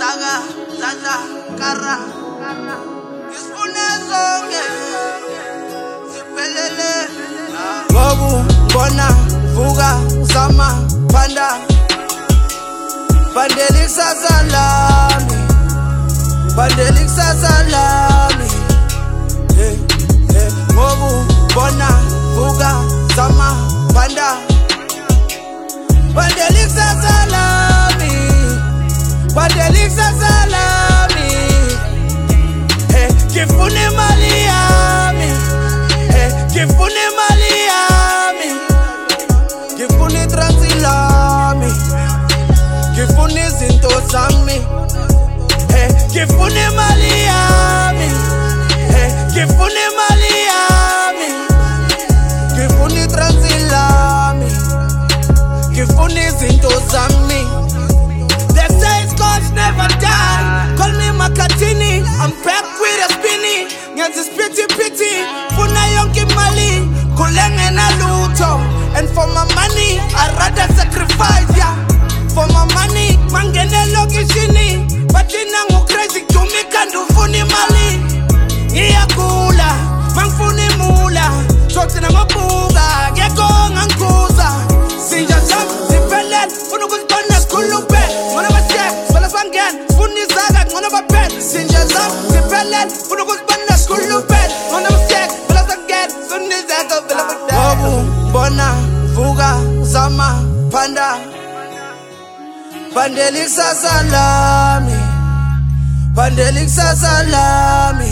Zaga, Zaza, Kara, Ispunezoke, Zipelele, Gobu, Bona, Fuga, Sama, Panda, Pandelik Salami, Pandelik Salami, Gobu, Bona, Fuga, Sama, Panda, Pandelik Salami, Pandelik Salami, Kifune Maliami, Kifune Maliami, Kifune Transilami, Kifune Zinto Sami, Kifune Maliami, Kifune Maliami, Kifune Transilami, Kifune Zinto Sami. They say Scotch never die. Call me Makatini, I'm back with a spinny. Nyanzi pity, Funa yonki mali, Kulenge na luto. And for my money, I'd rather sacrifice, yeah. For my money, mangene logi shini. But you know crazy to me kandu funi mali. Iya kula, mang funi mula. Sotina mabuga, geko ngankuza. Sinja sam, zipelet, funu kuzbana skulupe. Mwana basye, spela swangen, funi zaga, mwana bapet. Sinja sam, zipelet, funu kuzbana skulupe. Mwana basye, spela swangen, funi zaga, spela bapet. Gobu, Bona, Fuga, Sama, Panda, Pandelik Salami, Pandelik Salami,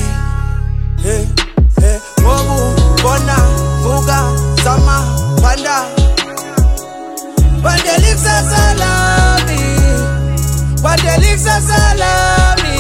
Gobu, Bona, Fuga, Sama, Panda, Pandelik Salami, Pandelik Salami,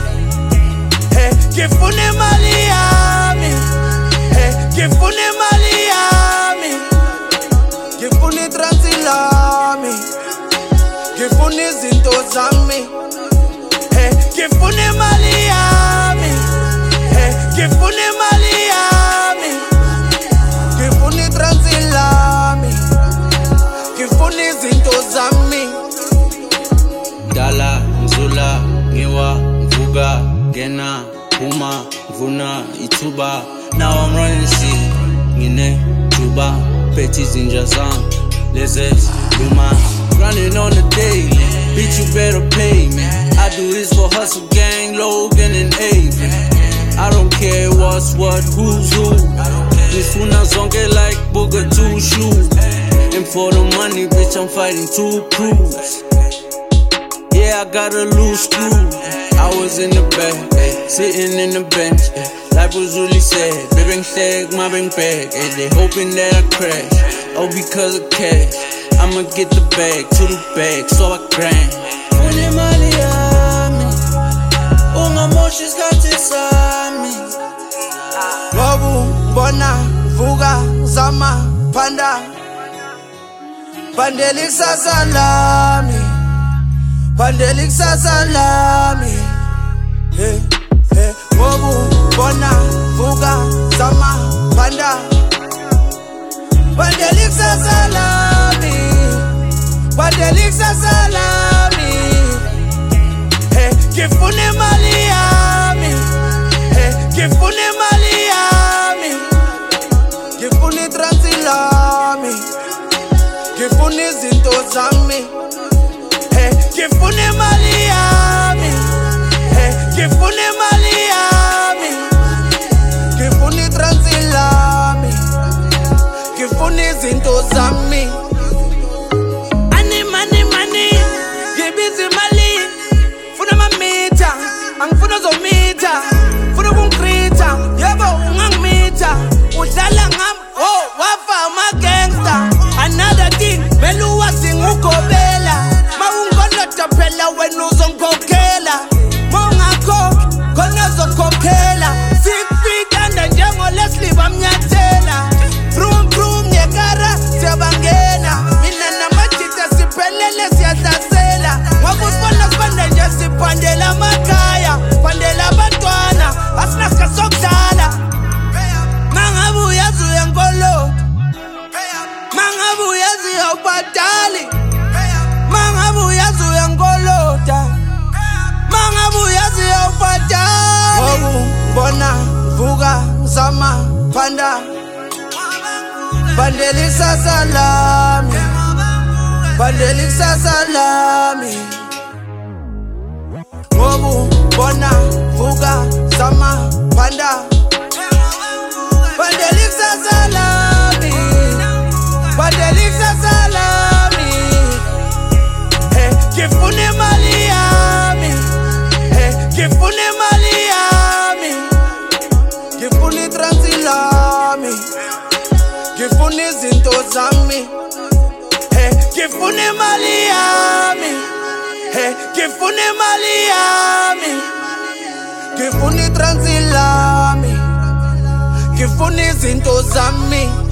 Kifune Maliami, Kifune Maliami, Kifune Transilami, Kifune Zinto Sami, Kifune Maliami, Kifune Maliami, Kifune Transilami, Kifune Zinto Sami. Dala, Nzula, Ngiwa, Mvuga, Gena, Puma, Vuna, Ituba. Now I'm running shit. Ngine, Juba, Petty Zinja Zang, Lezes, Luma. Running on the daily, bitch, you better pay me. I do this for Hustle Gang, Logan and Avery. I don't care what's what, who's who. This Funa zonge like Booger 2 shoes. And for the money, bitch, I'm fighting to prove. Yeah, I got a loose screw. I was in the back, sitting in the bench. Life was really sad. Bang stag, my bang bag. They hoping that I crash. Oh, because of cash. I'ma get the bag to the bag, so I grind. Fune Maliami, unga moshis katisami. Gobu, Bona, Fuga, Sama, Panda, Pandelik Salami, Pandelik Salami, Gobu, Bona, Fuga, Sama, Panda, Pandelik Salami, Pandelik Salami, Kifune Maliami, Kifune Maliami, Kifune Transilami, Kifune Zinto Sami, Kifune Maliami, Kifune Maliami, Kifune Transilami, Kifune Zinto Sami. Money, give busy Mali. Funa mamita, ang funa zomita, funa kunkrita, yebo ungangmita, udlala ngam, oh wafa ma gangster. Another thing, melu wasingukobela, maungolota phela wena uzongokela, mongakho khona uzokhokhela, 6 feet under njengo Leslie bamnyathela, brum brum nyekara siyabangena, mina namajita siphelele siyahlasela, ngoba usibona sibanda nje siphandela amakhaya, phandela abantwana, asinaska sokudlala, mangabe uyazi uyankolo, mangabe uyazi uyawubhadali, mangabe uyazi uyankolota, Bandeli kusasa lami, bandeli kusasa lami. Ngobu bona vuka sama panda. Bandeli kusasa lami, bandeli kusasa lami. Hey, ngifuna imali yami. Hey, ngifuna imali yami. Ngifuna itransilami. Ngifuna izinto zami. Hey, ngifuna imali yami. Hey, ngifuna imali yami. Ngifuna itransilami. Ngifuna izinto zami.